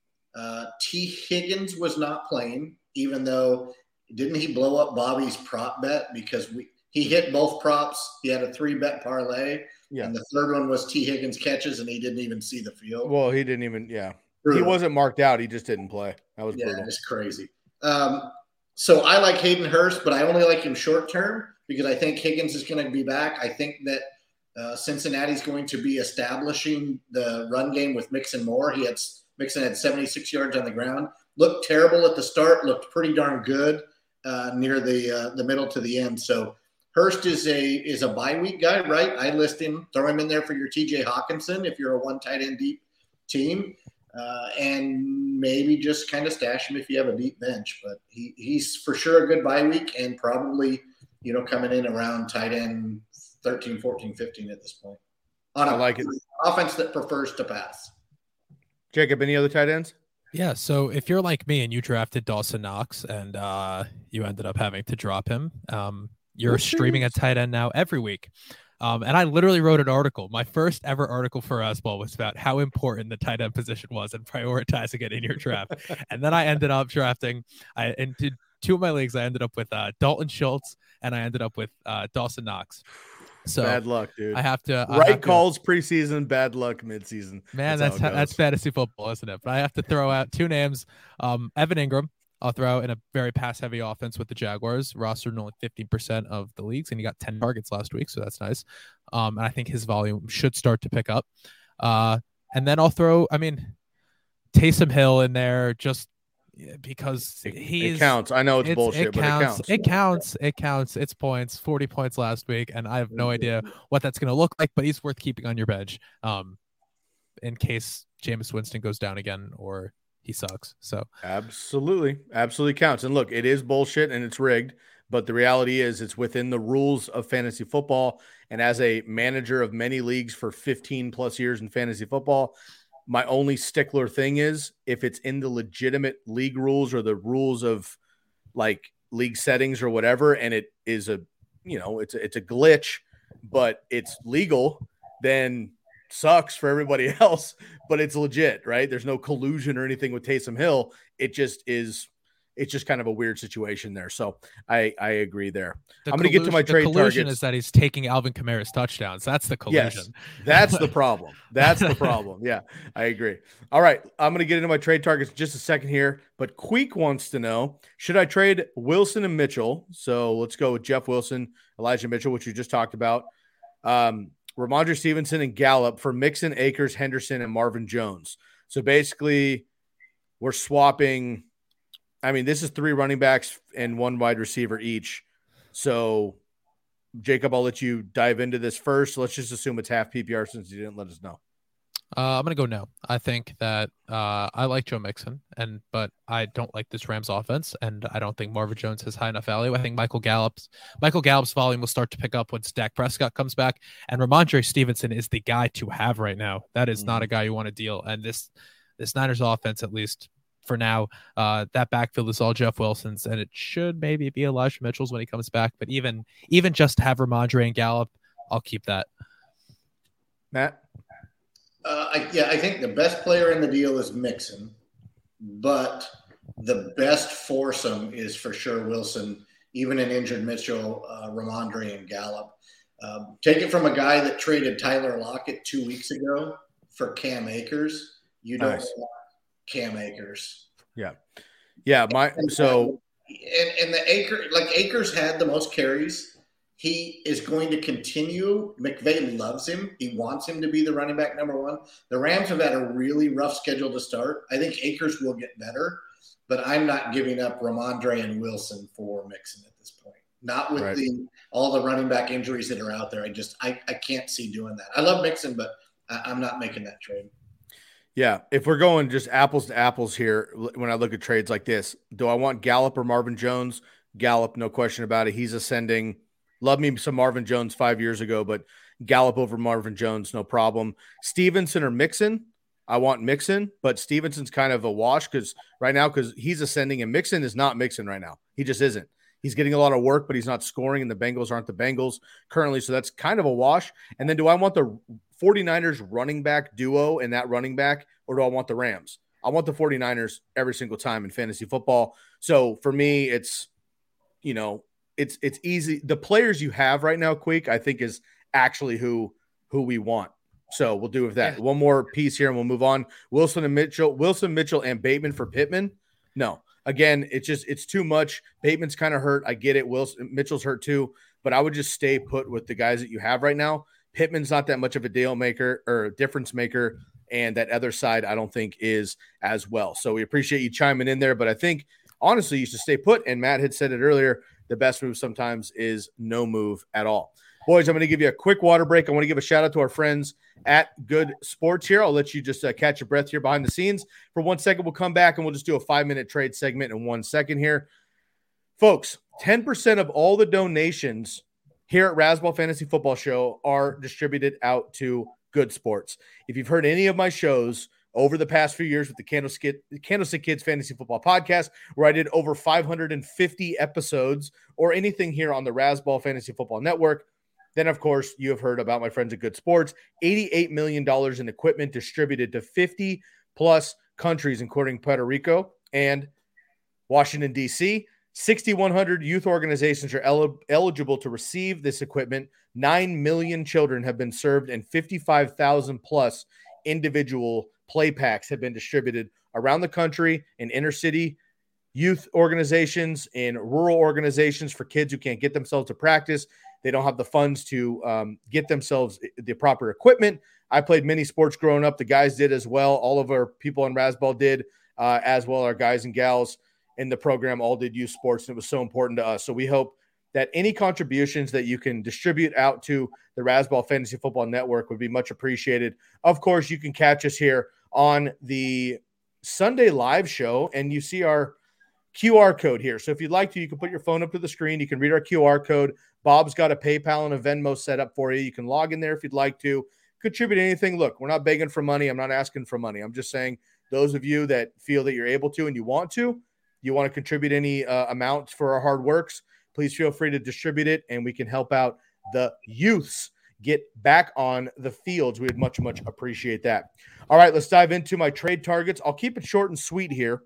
S3: Uh, T. Higgins was not playing, even though didn't he blow up Bobby's prop bet because we he hit both props. He had a three-bet parlay. Yeah. And the third one was T. Higgins catches, and he didn't even see the field.
S1: Well, he didn't even, yeah. Brutal. He wasn't marked out. He just didn't play. That was
S3: yeah,
S1: brutal.
S3: It's crazy. Um, so I like Hayden Hurst, but I only like him short term because I think Higgins is going to be back. I think that uh, Cincinnati's going to be establishing the run game with Mixon more. He had Mixon had seventy-six yards on the ground. Looked terrible at the start. Looked pretty darn good uh, near the uh, the middle to the end. So Hurst is a is a bye week guy, right? I list him, throw him in there for your T J Hawkinson if you're a one tight end deep team, uh, and maybe just kind of stash him if you have a deep bench. But he he's for sure a good bye week and probably, you know, coming in around tight end thirteen, fourteen, fifteen at this point. On a
S1: I like it.
S3: Offense that prefers to pass.
S1: Jacob, any other tight ends?
S2: Yeah, so if you're like me and you drafted Dawson Knox and uh, you ended up having to drop him, um, you're What's streaming a tight end now every week. Um, and I literally wrote an article. My first ever article for Asball was about how important the tight end position was and prioritizing it in your draft. And then I ended up drafting, I in two of my leagues, I ended up with uh, Dalton Schultz and I ended up with uh, Dawson Knox. So
S1: bad luck, dude.
S2: I have to
S1: right
S2: have
S1: calls
S2: to,
S1: preseason, bad luck midseason.
S2: Man, that's that's, that's fantasy football, isn't it? But I have to throw out two names. Um, Evan Ingram, I'll throw out in a very pass-heavy offense with the Jaguars, rostered in only fifteen percent of the leagues, and he got ten targets last week, so that's nice. Um, and I think his volume should start to pick up. Uh, and then I'll throw, I mean, Taysom Hill in there just because he's
S1: it counts. I know it's, it's bullshit,
S2: it
S1: but
S2: counts.
S1: it counts.
S2: It counts. It counts. It's points. forty points last week, and I have no idea what that's going to look like. But he's worth keeping on your bench, um, in case Jameis Winston goes down again or he sucks. So
S1: absolutely, absolutely counts. And look, it is bullshit and it's rigged, but the reality is it's within the rules of fantasy football. And as a manager of many leagues for fifteen plus years in fantasy football, my only stickler thing is if it's in the legitimate league rules or the rules of like league settings or whatever, and it is a, you know, it's a, it's a glitch, but it's legal, then sucks for everybody else, but it's legit, right? There's no collusion or anything with Taysom Hill. It just is, it's just kind of a weird situation there. So I, I agree there.
S2: The
S1: I'm going to get to my trade
S2: targets. The collusion
S1: targets.
S2: Is that he's taking Alvin Kamara's touchdowns. That's the collusion.
S1: Yes, that's the problem. That's the problem. Yeah, I agree. All right. I'm going to get into my trade targets in just a second here, but Queek wants to know, should I trade Wilson and Mitchell? So let's go with Jeff Wilson, Elijah Mitchell, which you just talked about. Um, Ramondre Stevenson and Gallup for Mixon, Akers, Henderson, and Marvin Jones. So basically we're swapping. I mean, this is three running backs and one wide receiver each. So Jacob, I'll let you dive into this first. Let's just assume it's half P P R since you didn't let us know.
S2: Uh, I'm gonna go no. I think that uh, I like Joe Mixon, and but I don't like this Rams offense, and I don't think Marvin Jones has high enough value. I think Michael Gallup's Michael Gallup's volume will start to pick up once Dak Prescott comes back, and Ramondre Stevenson is the guy to have right now. That is mm. not a guy you want to deal, and this this Niners offense, at least for now, uh, that backfield is all Jeff Wilson's, and it should maybe be Elijah Mitchell's when he comes back. But even even just to have Ramondre and Gallup, I'll keep that.
S1: Matt.
S3: Uh, I, yeah, I think the best player in the deal is Mixon, but the best foursome is for sure Wilson, even an injured Mitchell, uh, Ramondre, and Gallup. Um, take it from a guy that traded Tyler Lockett two weeks ago for Cam Akers. You don't
S1: nice.
S3: want Cam Akers.
S1: Yeah. Yeah. My
S3: and,
S1: so
S3: and, and the Akers, like Akers had the most carries. He is going to continue. McVay loves him. He wants him to be the running back number one. The Rams have had a really rough schedule to start. I think Akers will get better, but I'm not giving up Ramondre and Wilson for Mixon at this point. Not with right. the all the running back injuries that are out there. I just I, I can't see doing that. I love Mixon, but I, I'm not making that trade.
S1: Yeah, if we're going just apples to apples here, when I look at trades like this, do I want Gallup or Marvin Jones? Gallup, no question about it. He's ascending. Love me some Marvin Jones five years ago, but Gallup over Marvin Jones, no problem. Stevenson or Mixon, I want Mixon, but Stevenson's kind of a wash because right now, because he's ascending and Mixon is not Mixon right now. He just isn't. He's getting a lot of work, but he's not scoring, and the Bengals aren't the Bengals currently, so that's kind of a wash. And then do I want the 49ers running back duo and that running back, or do I want the Rams? I want the 49ers every single time in fantasy football. So for me, it's, you know, It's it's easy. The players you have right now, Queek, I think is actually who who we want. So we'll do with that. Yeah. One more piece here and we'll move on. Wilson and Mitchell, Wilson, Mitchell, and Bateman for Pittman. No, again, it's just it's too much. Bateman's kind of hurt. I get it. Wilson, Mitchell's hurt too, but I would just stay put with the guys that you have right now. Pittman's not that much of a deal maker or difference maker, and that other side I don't think is as well. So we appreciate you chiming in there, but I think honestly you should stay put. And Matt had said it earlier. The best move sometimes is no move at all. Boys, I'm going to give you a quick water break. I want to give a shout out to our friends at Good Sports here. I'll let you just uh, catch your breath here behind the scenes. For one second, we'll come back and we'll just do a five-minute trade segment in one second here. Folks, ten percent of all the donations here at Razzball Fantasy Football Show are distributed out to Good Sports. If you've heard any of my shows over the past few years with the Candlestick, Candlestick Kids Fantasy Football Podcast, where I did over five hundred fifty episodes or anything here on the Razzball Fantasy Football Network, then, of course, you have heard about my friends at Good Sports. eighty-eight million dollars in equipment distributed to fifty-plus countries, including Puerto Rico and Washington, D C sixty-one hundred youth organizations are el- eligible to receive this equipment. nine million children have been served, and fifty-five thousand plus individual play packs have been distributed around the country in inner city youth organizations, in rural organizations for kids who can't get themselves to practice. They don't have the funds to um, get themselves the proper equipment. I played many sports growing up. The guys did as well. All of our people on Razzball did uh, as well. Our guys and gals in the program all did youth sports, and it was so important to us. So we hope that any contributions that you can distribute out to the Razzball Fantasy Football Network would be much appreciated. Of course, you can catch us here on the Sunday live show, and you see our Q R code here. So if you'd like to, you can put your phone up to the screen. You can read our Q R code. Bob's got a PayPal and a Venmo set up for you. You can log in there if you'd like to contribute anything. Look, we're not begging for money. I'm not asking for money. I'm just saying those of you that feel that you're able to and you want to, you want to contribute any uh, amount for our hard works, please feel free to distribute it, and we can help out the youths get back on the fields. We would much, much appreciate that. All right, let's dive into my trade targets. I'll keep it short and sweet here.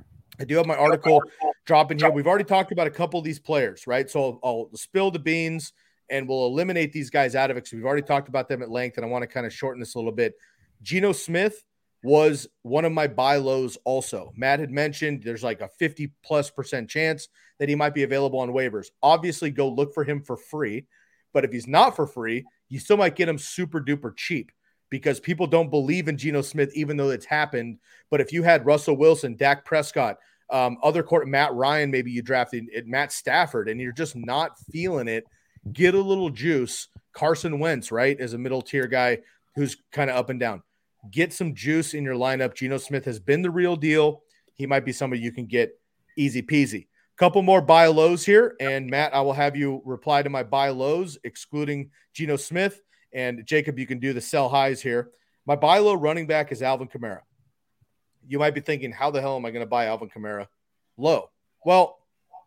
S1: I do have my article dropping here. We've already talked about a couple of these players, right? So I'll, I'll spill the beans and we'll eliminate these guys out of it because we've already talked about them at length, and I want to kind of shorten this a little bit. Geno Smith was one of my buy lows also. Matt had mentioned there's like a fifty plus percent chance that he might be available on waivers. Obviously, go look for him for free. But if he's not for free, you still might get him super duper cheap because people don't believe in Geno Smith, even though it's happened. But if you had Russell Wilson, Dak Prescott, um, other court, Matt Ryan, maybe you drafted Matt Stafford, and you're just not feeling it, get a little juice. Carson Wentz, right, is a middle tier guy who's kind of up and down. Get some juice in your lineup. Geno Smith has been the real deal. He might be somebody you can get easy peasy. Couple more buy lows here, and Matt, I will have you reply to my buy lows, excluding Geno Smith, and Jacob, you can do the sell highs here. My buy low running back is Alvin Kamara. You might be thinking, how the hell am I going to buy Alvin Kamara low? Well,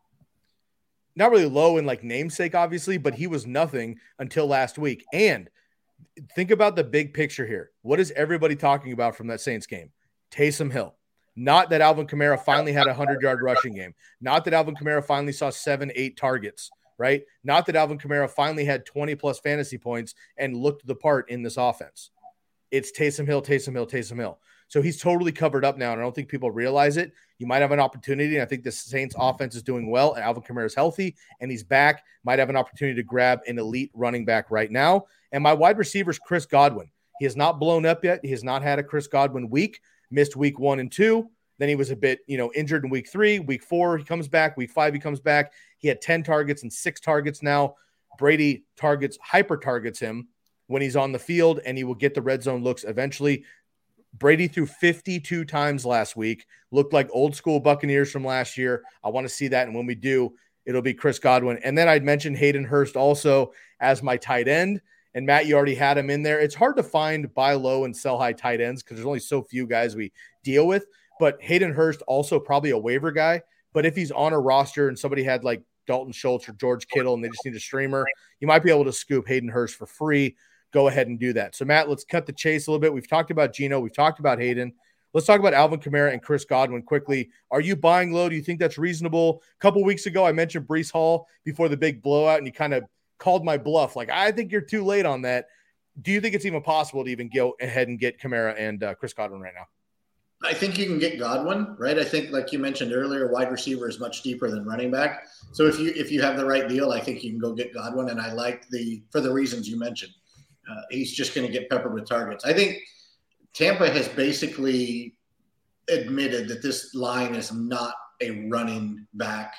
S1: not really low in like namesake, obviously, but he was nothing until last week. And think about the big picture here. What is everybody talking about from that Saints game? Taysom Hill. Not that Alvin Kamara finally had a hundred-yard rushing game. Not that Alvin Kamara finally saw seven, eight targets, right? Not that Alvin Kamara finally had twenty-plus fantasy points and looked the part in this offense. It's Taysom Hill, Taysom Hill, Taysom Hill. So he's totally covered up now, and I don't think people realize it. You might have an opportunity, and I think the Saints offense is doing well, and Alvin Kamara is healthy, and he's back. Might have an opportunity to grab an elite running back right now. And my wide receiver is Chris Godwin. He has not blown up yet. He has not had a Chris Godwin week. Missed week one and two. Then he was a bit, you know, injured in week three. Week four, he comes back. Week five, he comes back. He had ten targets and six targets now. Brady targets, hyper targets him when he's on the field, and he will get the red zone looks eventually. Brady threw fifty-two times last week. Looked like old school Buccaneers from last year. I want to see that. And when we do, it'll be Chris Godwin. And then I'd mentioned Hayden Hurst also as my tight end. And Matt, you already had him in there. It's hard to find buy low and sell high tight ends because there's only so few guys we deal with. But Hayden Hurst also probably a waiver guy. But if he's on a roster and somebody had like Dalton Schultz or George Kittle and they just need a streamer, you might be able to scoop Hayden Hurst for free. Go ahead and do that. So, Matt, let's cut the chase a little bit. We've talked about Geno. We've talked about Hayden. Let's talk about Alvin Kamara and Chris Godwin quickly. Are you buying low? Do you think that's reasonable? A couple weeks ago, I mentioned Breece Hall before the big blowout, and you kind of called my bluff. Like, I think you're too late on that. Do you think it's even possible to even go ahead and get Kamara and uh, Chris Godwin right now?
S3: I think you can get Godwin, right? I think, like you mentioned earlier, wide receiver is much deeper than running back. So if you if you have the right deal, I think you can go get Godwin. And I like the for the reasons you mentioned. Uh, he's just going to get peppered with targets. I think Tampa has basically admitted that this line is not a running back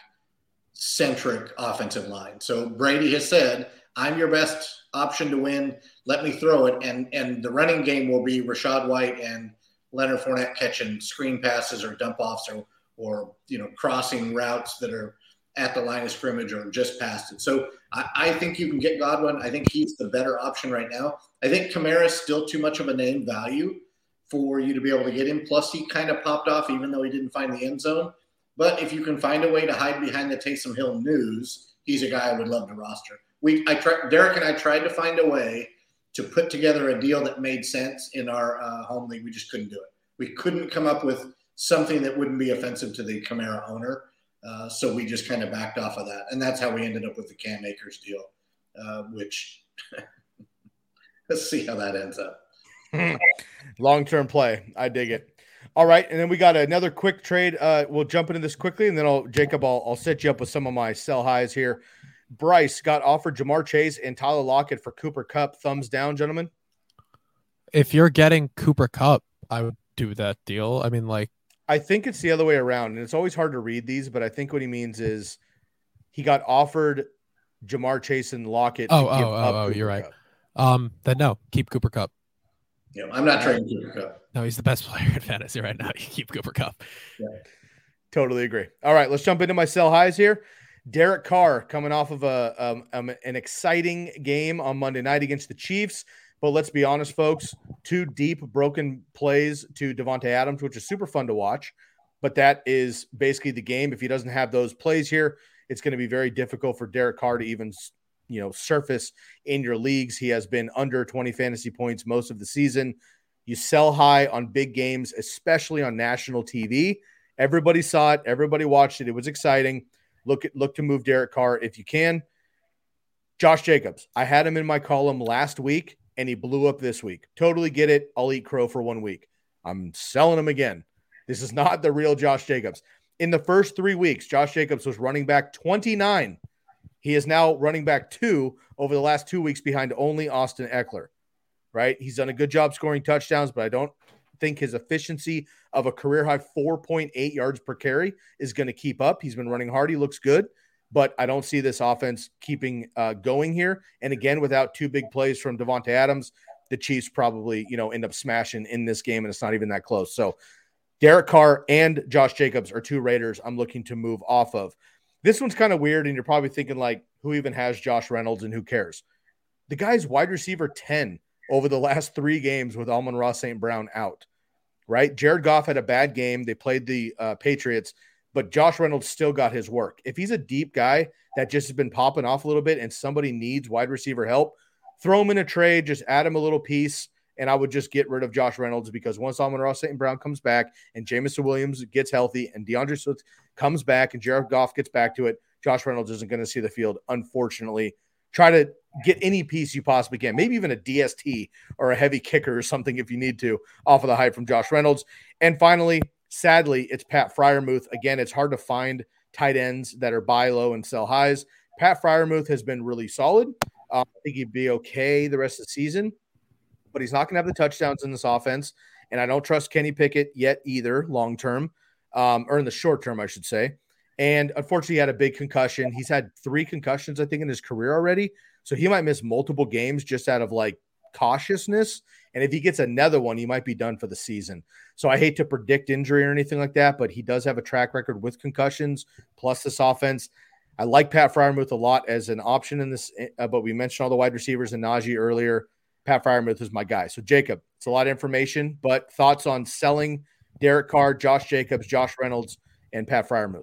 S3: centric offensive line. So Brady has said, I'm your best option to win. Let me throw it. And, and the running game will be Rachaad White and Leonard Fournette catching screen passes or dump offs or, or, you know, crossing routes that are at the line of scrimmage or just past it. So I, I think you can get Godwin. I think he's the better option right now. I think Kamara is still too much of a name value for you to be able to get him. Plus he kind of popped off even though he didn't find the end zone. But if you can find a way to hide behind the Taysom Hill news, he's a guy I would love to roster. We, I tried, Derek and I tried to find a way to put together a deal that made sense in our uh, home league. We just couldn't do it. We couldn't come up with something that wouldn't be offensive to the Kamara owner. Uh, so we just kind of backed off of that. And that's how we ended up with the Cam Akers deal, uh, which let's see how that ends up.
S1: Long-term play. I dig it. All right. And then we got another quick trade. Uh, we'll jump into this quickly, and then I'll, Jacob, I'll, I'll set you up with some of my sell highs here. Bryce got offered Jamar Chase and Tyler Lockett for Cooper Kupp. Thumbs down, gentlemen.
S2: If you're getting Cooper Kupp, I would do that deal. I mean, like,
S1: I think it's the other way around, and it's always hard to read these, but I think what he means is he got offered Jamar Chase and Lockett.
S2: Oh, oh, oh, oh, you're right. Kupp. Um, then no, keep Cooper Kupp.
S3: Yeah, I'm not trading Cooper Kupp.
S2: No, he's the best player in fantasy right now. You keep Cooper Kupp.
S3: Yeah.
S1: Totally agree. All right, let's jump into my sell highs here. Derek Carr coming off of a um, um, an exciting game on Monday night against the Chiefs. But let's be honest, folks, two deep broken plays to Devontae Adams, which is super fun to watch. But that is basically the game. If he doesn't have those plays here, it's going to be very difficult for Derek Carr to even, you know, surface in your leagues. He has been under twenty fantasy points most of the season. You sell high on big games, especially on national T V. Everybody saw it. Everybody watched it. It was exciting. Look at look to move Derek Carr if you can. Josh Jacobs. I had him in my column last week, and he blew up this week. Totally get it. I'll eat crow for one week. I'm selling him again. This is not the real Josh Jacobs. In the first three weeks, Josh Jacobs was running back twenty-nine. He is now running back two over the last two weeks behind only Austin Eckler, right? He's done a good job scoring touchdowns, but I don't think his efficiency of a career-high four point eight yards per carry is going to keep up. He's been running hard. He looks good, but I don't see this offense keeping uh, going here. And again, without two big plays from Devontae Adams, the Chiefs probably, you know, end up smashing in this game, and it's not even that close. So Derek Carr and Josh Jacobs are two Raiders I'm looking to move off of. This one's kind of weird, and you're probably thinking, like, who even has Josh Reynolds and who cares? The guy's wide receiver ten over the last three games with Amon-Ra Saint Brown out, right? Jared Goff had a bad game. They played the uh, Patriots, but Josh Reynolds still got his work. If he's a deep guy that just has been popping off a little bit and somebody needs wide receiver help, throw him in a trade, just add him a little piece, and I would just get rid of Josh Reynolds, because once Amon-Ra Saint Brown comes back and Jameson Williams gets healthy and DeAndre Swift comes back and Jared Goff gets back to it, Josh Reynolds isn't going to see the field, unfortunately. Try to get any piece you possibly can, maybe even a D S T or a heavy kicker or something if you need to, off of the hype from Josh Reynolds. And finally, sadly, it's Pat Freiermuth. Again, it's hard to find tight ends that are buy low and sell highs. Pat Freiermuth has been really solid. Um, I think he'd be okay the rest of the season, but he's not going to have the touchdowns in this offense. And I don't trust Kenny Pickett yet either, long-term, um, or in the short term, I should say. And unfortunately, he had a big concussion. He's had three concussions, I think, in his career already. So he might miss multiple games just out of like cautiousness. And if he gets another one, he might be done for the season. So I hate to predict injury or anything like that, but he does have a track record with concussions plus this offense. I like Pat Freiermuth a lot as an option in this, uh, but we mentioned all the wide receivers and Najee earlier. Pat Freiermuth is my guy. So Jacob, it's a lot of information, but thoughts on selling Derek Carr, Josh Jacobs, Josh Reynolds, and Pat Freiermuth?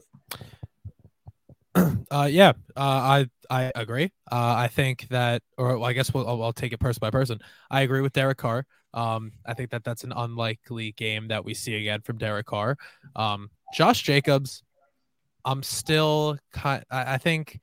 S2: Uh, yeah, uh, I I agree. Uh, I think that, or well, I guess we'll, I'll, I'll take it person by person. I agree with Derek Carr. Um, I think that that's an unlikely game that we see again from Derek Carr. Um, Josh Jacobs, I'm still kind. I, I think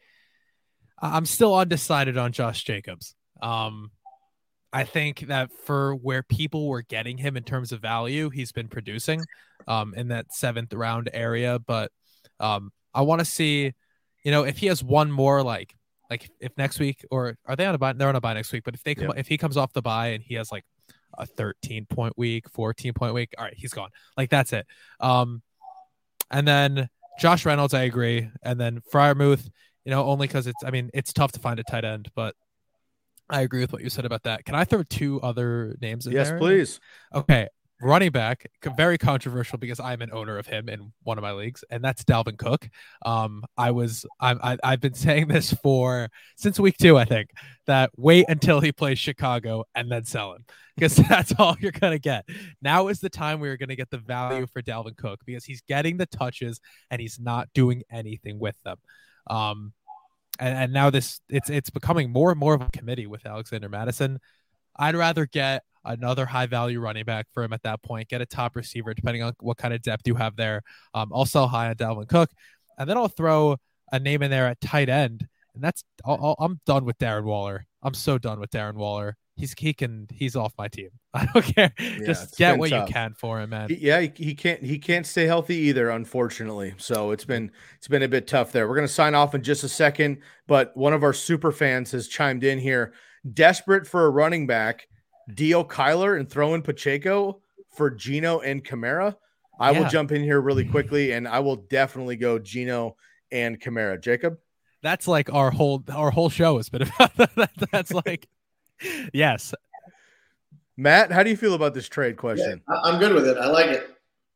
S2: I'm still undecided on Josh Jacobs. Um, I think that for where people were getting him in terms of value, he's been producing um, in that seventh round area. But um, I want to see. You know, if he has one more, like, like if next week, or are they on a bye? They're on a bye next week. But if they come,
S1: yep.
S2: if he comes off the bye and he has like a thirteen point week, fourteen point week, all right, he's gone. Like that's it. Um, and then Josh Reynolds, I agree. And then Freiermuth, you know, only because it's, I mean, it's tough to find a tight end, but I agree with what you said about that. Can I throw two other names in
S1: yes,
S2: there?
S1: Yes, please.
S2: Okay. Running back, very controversial because I'm an owner of him in one of my leagues, and that's Dalvin Cook. Um, I was, I'm, I, I've been saying this for since week two, I think, that wait until he plays Chicago and then sell him, because that's all you're gonna get. Now is the time where you're gonna get the value for Dalvin Cook, because he's getting the touches and he's not doing anything with them. Um, and, and now this, it's it's becoming more and more of a committee with Alexander Mattison. I'd rather get another high value running back for him at that point, get a top receiver, depending on what kind of depth you have there. Um, I'll sell high on Dalvin Cook, and then I'll throw a name in there at tight end. And that's, I'll, I'll, I'm done with Darren Waller. I'm so done with Darren Waller. He's, he can, he's off my team. I don't care.
S1: Yeah,
S2: Just get what
S1: tough.
S2: you can for him, man.
S1: He, yeah. He, he can't, he can't stay healthy either, unfortunately. So it's been, it's been a bit tough there. We're going to sign off in just a second, but one of our super fans has chimed in here, desperate for a running back, deal Kyler and throw in Pacheco for Geno and Kamara. I yeah. will jump in here really quickly, and I will definitely go Geno and Kamara. Jacob?
S2: That's like our whole our whole show has been about that. That's like, yes.
S1: Matt, how do you feel about this trade question?
S3: Yeah, I'm good with it. I like it.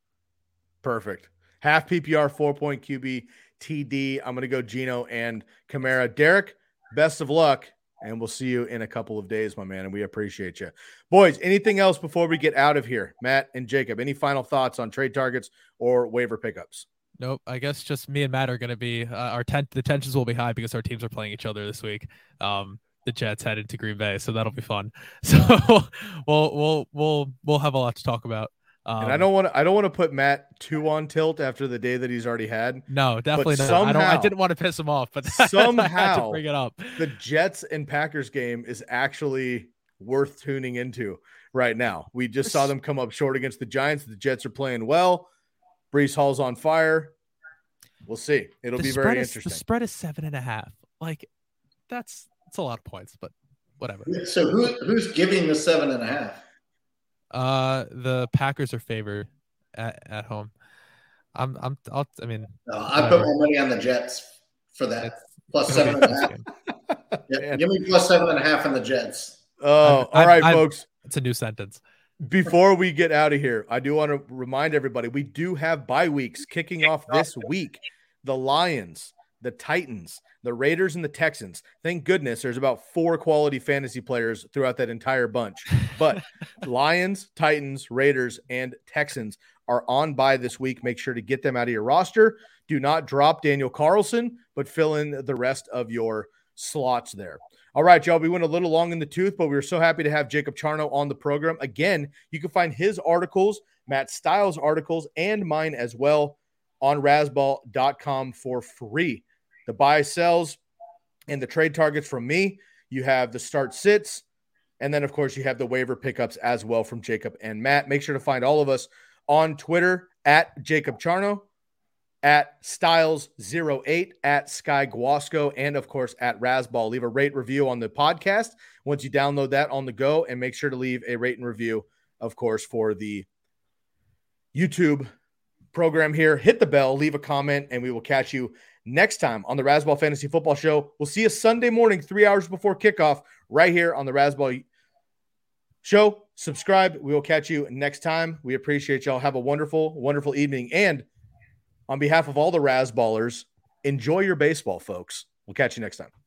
S1: Perfect. Half P P R, four-point Q B, T D. I'm going to go Geno and Kamara. Derek, best of luck. And we'll see you in a couple of days, my man, and we appreciate you. Boys, anything else before we get out of here? Matt and Jacob, any final thoughts on trade targets or waiver pickups?
S2: Nope. I guess just me and Matt are going to be uh, – our ten- the tensions will be high because our teams are playing each other this week. Um, the Jets headed to Green Bay, so that'll be fun. So we'll we'll we'll we'll have a lot to talk about. Um,
S1: and I don't want to I don't want to put Matt too on tilt after the day that he's already had.
S2: No, definitely not.
S1: Somehow,
S2: I, don't, I didn't want to piss him off, but
S1: somehow
S2: I had to bring it up.
S1: The Jets and Packers game is actually worth tuning into right now. We just saw them come up short against the Giants. The Jets are playing well. Breece Hall's on fire. We'll see. It'll
S2: the
S1: be very
S2: is,
S1: interesting.
S2: The spread is seven and a half. Like that's that's a lot of points, but whatever.
S3: So who who's giving the seven and a half?
S2: Uh, the Packers are favored at, at home. I'm, I'm, I'll, I mean,
S3: no, I put my money on the Jets for that. It's, plus seven and a half. Yeah, give me plus seven and a half on the Jets.
S1: Oh, all
S2: I've,
S1: right,
S2: I've,
S1: folks.
S2: It's a new sentence.
S1: Before we get out of here, I do want to remind everybody we do have bye weeks kicking off this week. The Lions, the Titans, the Raiders, and the Texans. Thank goodness there's about four quality fantasy players throughout that entire bunch. But Lions, Titans, Raiders, and Texans are on bye this week. Make sure to get them out of your roster. Do not drop Daniel Carlson, but fill in the rest of your slots there. All right, y'all, we went a little long in the tooth, but we were so happy to have Jacob Charno on the program. Again, you can find his articles, Matt Stiles' articles, and mine as well on razzball dot com for free. The buy, sells, and the trade targets from me. You have the start sits, and then, of course, you have the waiver pickups as well from Jacob and Matt. Make sure to find all of us on Twitter at Jacob Charno, at Styles zero eight, at Sky Guasco, and of course at Razzball. Leave a rate review on the podcast once you download that on the go, and make sure to leave a rate and review, of course, for the YouTube program here. Hit the bell, leave a comment, and we will catch you next time on the Razzball Fantasy Football Show. We'll see you Sunday morning, three hours before kickoff, right here on the Razzball Show. Subscribe. We will catch you next time. We appreciate y'all. Have a wonderful, wonderful evening. And on behalf of all the Razzballers, enjoy your baseball, folks. We'll catch you next time.